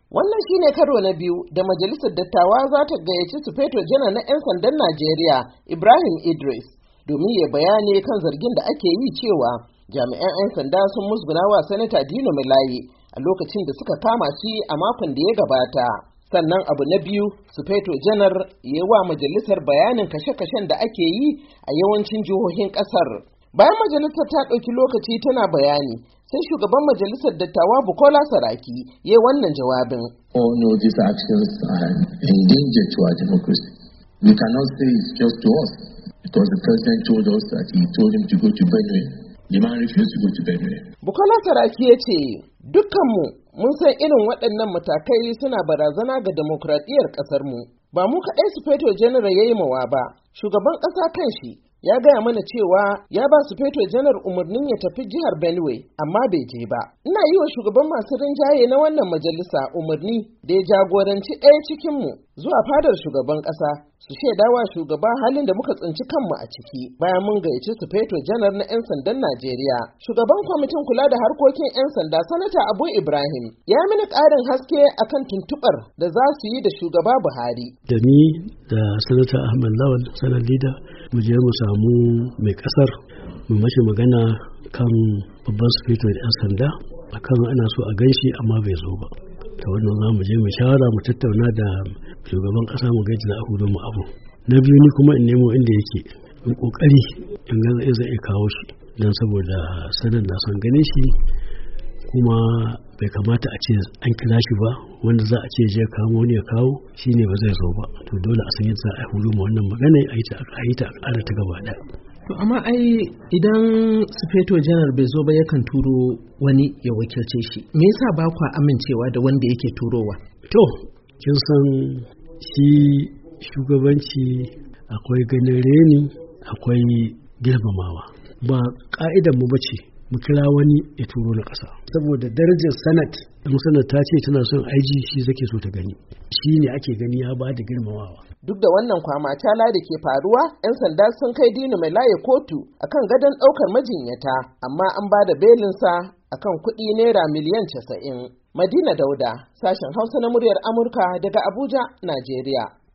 Wannan shine karo na biyu da Majalisar Dattawa za ta gayyaci Sufeto Janar na 'yan sandan Najeriya Ibrahim Idris domin ya bayani kan zargin da ake yi cewa jami'an 'yan sanda sun musguna wa Sanata Dino Melaye a lokacin da suka kama shi a makon da ya gabata. Sannan abu na biyu, Sufeto Janar ya wa majalisar bayanin kashe-kashen da ake yi a yawancin jihohin ƙasar. Bayan majalisar ta ɗauki lokaci tana bayani, sai shugaban majalisar dattawa Bukola Saraki ya yi wannan jawabin. All know these actions are in danger to our democracy. We cannot say it's just to us because the president told us that he told him to go to Benue. The man refused to go to Benue. Bukola Saraki ya ce, dukkanmu mun san irin waɗannan matakai suna barazana ga demokradiyyar ƙasarmu. Ba mu kaɗai Sufeto Janar ya yi mawa ba, shugaban ƙasa kanshi ya gaya mana cewa ya ba Sufeto Janar umarnin ya tafi jihar Benue, amma bai je ba. Ina yi wa shugaban masu rinjaye na wannan majalisa umarni da ya jagoranci ɗaya cikinmu zuwa fadar shugaban ƙasa su shaidawa shugaba halin da muka tsinci kanmu a ciki bayan mun gayyaci Sufeto Janar na 'yan sandan Najeriya. Shugaban kwamitin kula da harkokin 'yan sanda Sanata Abu Ibrahim ya mini ƙarin haske akan tuntuɓar da za su yi da shugaba Buhari. Da ni da Sanata Ahmed Lawal sanar lida mu je mu samu mai kasar mu mashi magana kan babban sufeto da 'yan sanda akan ana so a ganshi amma bai zo ba. Ta wannan za mu je mu shawara mu tattauna da shugaban kasa mu gaji da abu mu abu. Na biyu ni kuma in nemo inda yake in kokari in ga zai kawo shi dan saboda sanar na son ganin shi kuma bai kamata a ce an kira shi ba wanda za a ce je kamo ne ya kawo shine ba zai zo ba. To dole a san yadda a hulu mu wannan magana a yi ta ƙara ta gaba da. To amma ai idan Sufeto Janar bai zo ba yakan turo wani ya wakilce shi. Me yasa ba kwa amincewa da wanda yake turowa? To kin san shi shugabanci akwai ganin reni akwai girmamawa. Ba ka'idan mu bace mu kira wani ya turo na ƙasa saboda darajar sanat in sanat ta ce tana son aiji shi zake so ta gani shi ne ake gani ya ba da girmamawa. Duk da wannan kwamatala da ke faruwa 'yan sanda sun kai Dino Melaye kotu akan gadon ɗaukar majinyata amma an ba da belinsa akan kuɗi naira miliyan 90. Madina Dauda, sashen Hausa na muryar Amurka daga Abuja, Najeriya.